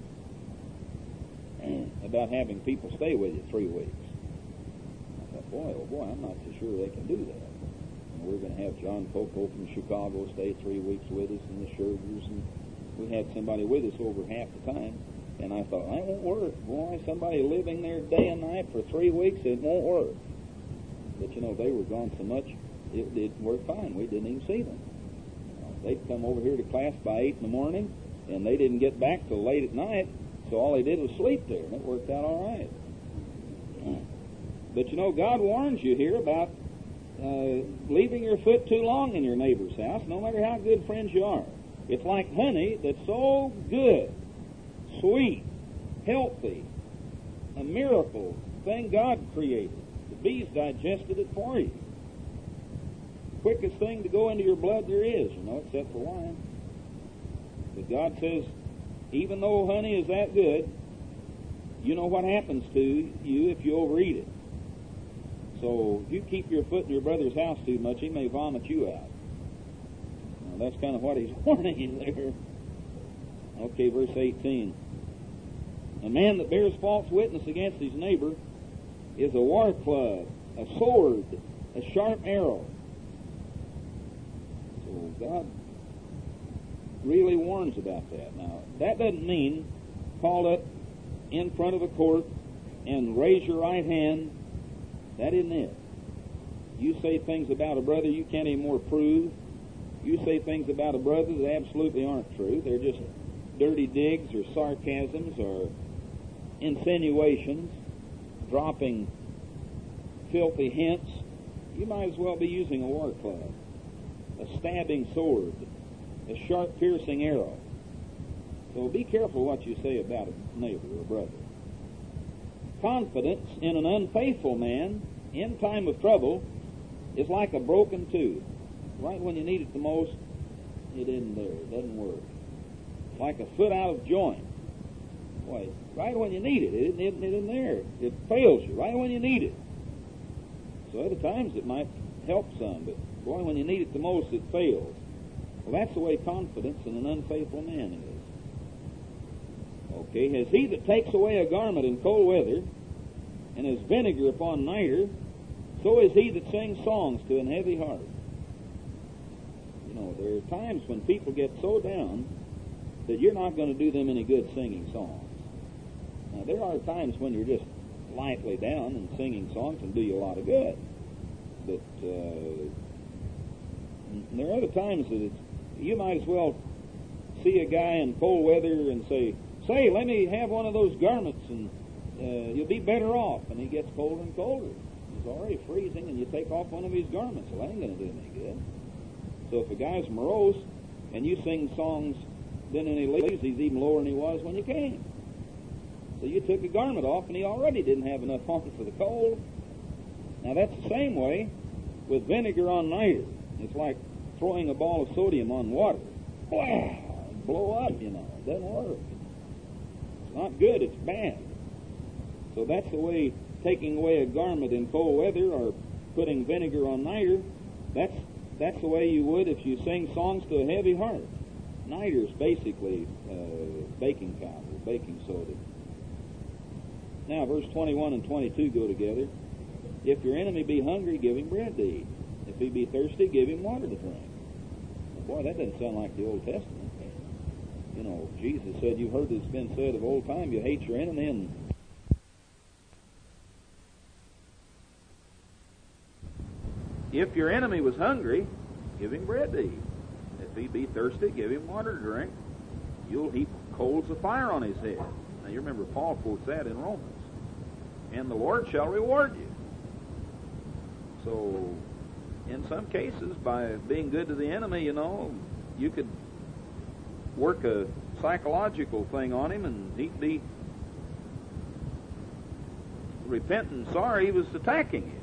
about having people stay with you 3 weeks. I thought, oh boy, I'm not so sure they can do that. And we're going to have John Coco from Chicago stay 3 weeks with us, and the Schergers, and we had somebody with us over half the time. And I thought, that won't work. Boy, somebody living there day and night for 3 weeks, it won't work. But you know, they were gone so much, it did work fine. We didn't even see them. They'd come over here to class by 8 in the morning, and they didn't get back till late at night, so all they did was sleep there, and it worked out all right. But you know, God warns you here about leaving your foot too long in your neighbor's house, no matter how good friends you are. It's like honey that's so good, sweet, healthy, a miracle thing God created. The bees digested it for you. Quickest thing to go into your blood there is, you know, except for wine. But God says, even though honey is that good, you know what happens to you if you overeat it. So if you keep your foot in your brother's house too much, he may vomit you out. Now, that's kind of what he's warning you there. Okay, verse 18. A man that bears false witness against his neighbor is a war club, a sword, a sharp arrow. So God really warns about that. Now, that doesn't mean call up in front of a court and raise your right hand. That isn't it. You say things about a brother you can't anymore prove. You say things about a brother that absolutely aren't true. They're just dirty digs or sarcasms or insinuations, dropping filthy hints. You might as well be using a war club, a stabbing sword, a sharp piercing arrow. So be careful what you say about a neighbor or brother. Confidence in an unfaithful man in time of trouble is like a broken tooth. Right when you need it the most, it isn't there. It doesn't work. Like a foot out of joint. Boy, right when you need it, it isn't there. It fails you right when you need it. So other times it might help some, but boy, when you need it the most, it fails. Well, that's the way confidence in an unfaithful man is. Okay, as he that takes away a garment in cold weather, and as vinegar upon niter, so is he that sings songs to an heavy heart. You know, there are times when people get so down that you're not going to do them any good singing songs. Now, there are times when you're just lightly down and singing songs can do you a lot of good. But there are other times that you might as well see a guy in cold weather and say, let me have one of those garments and you'll be better off. And he gets colder and colder. He's already freezing and you take off one of his garments. Well, that ain't going to do him any good. So if a guy's morose and you sing songs, then when he leaves, he's even lower than he was when you came. So you took a garment off and he already didn't have enough on for the cold. Now that's the same way with vinegar on niter. It's like throwing a ball of sodium on water. Blow up, you know. It doesn't work. It's not good. It's bad. So that's the way taking away a garment in cold weather or putting vinegar on niter, that's the way you would if you sing songs to a heavy heart. Niter is basically baking powder, baking soda. Now, verse 21 and 22 go together. If your enemy be hungry, give him bread to eat. If he be thirsty, give him water to drink. Well, boy, that doesn't sound like the Old Testament. You know, Jesus said, you've heard it's been said of old time, you hate your enemy, and if your enemy was hungry, give him bread to eat. If he be thirsty, give him water to drink. You'll heap coals of fire on his head. Now, you remember Paul quotes that in Romans. And the Lord shall reward you. So, in some cases, by being good to the enemy, you know, you could work a psychological thing on him and he'd be repentant and sorry he was attacking you.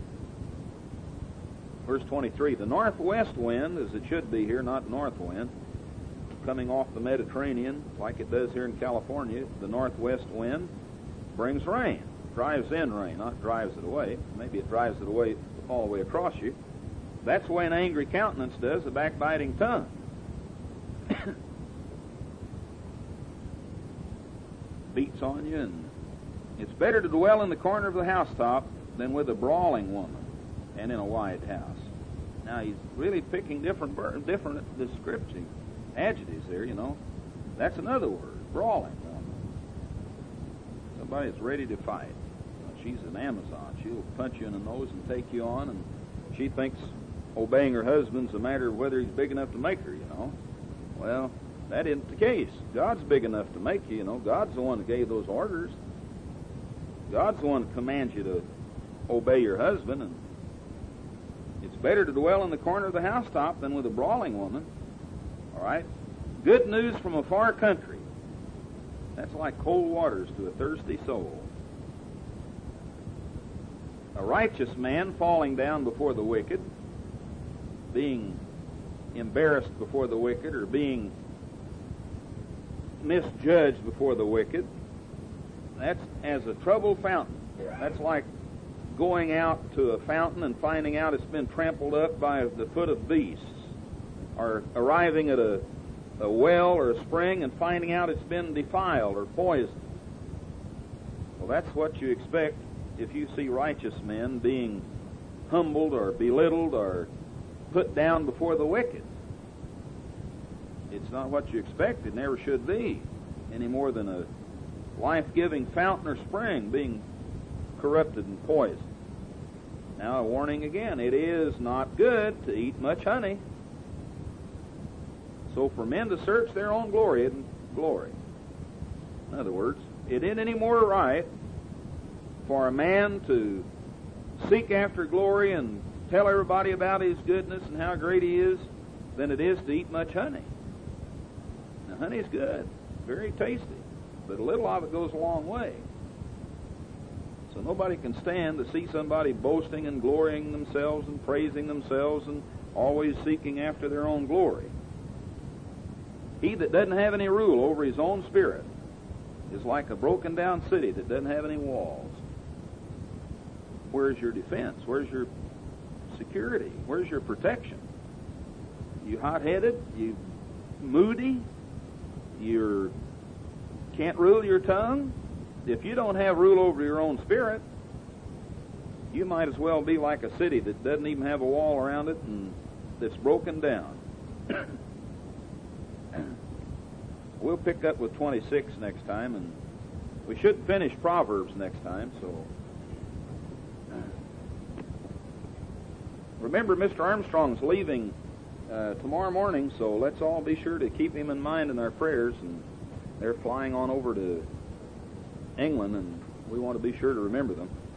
Verse 23, the northwest wind, as it should be here, not north wind, coming off the Mediterranean, like it does here in California, the northwest wind brings rain, drives in rain, not drives it away. Maybe it drives it away all the way across you. That's the way an angry countenance does a backbiting tongue. Beats on you, and it's better to dwell in the corner of the housetop than with a brawling woman and in a white house. Now, he's really picking different descriptive adjectives there, you know. That's another word, brawling woman. Somebody that's ready to fight. She's an Amazon. She'll punch you in the nose and take you on, and she thinks obeying her husband's a matter of whether he's big enough to make her, you know. Well, that isn't the case. God's big enough to make you, you know. God's the one that gave those orders. God's the one that commands you to obey your husband, and it's better to dwell in the corner of the housetop than with a brawling woman. All right? Good news from a far country. That's like cold waters to a thirsty soul. A righteous man falling down before the wicked, being embarrassed before the wicked, or being misjudged before the wicked, that's as a troubled fountain. That's like going out to a fountain and finding out it's been trampled up by the foot of beasts, or arriving at a well or a spring and finding out it's been defiled or poisoned. Well, that's what you expect if you see righteous men being humbled or belittled or put down before the wicked. It's not what you expect. It never should be, any more than a life-giving fountain or spring being corrupted and poisoned. Now, a warning again, it is not good to eat much honey. So for men to search their own glory isn't glory. In other words, it isn't any more right for a man to seek after glory and tell everybody about his goodness and how great he is than it is to eat much honey. Now, honey's good, very tasty, but a little of it goes a long way. So nobody can stand to see somebody boasting and glorying themselves and praising themselves and always seeking after their own glory. He that doesn't have any rule over his own spirit is like a broken down city that doesn't have any walls. Where's your defense? Where's your security? Where's your protection? You hot-headed, you moody, you can't rule your tongue. If you don't have rule over your own spirit, you might as well be like a city that doesn't even have a wall around it and that's broken down. We'll pick up with 26 next time, and we should finish Proverbs next time, so remember Mr. Armstrong's leaving tomorrow morning, so let's all be sure to keep him in mind in our prayers. And they're flying on over to England, and we want to be sure to remember them.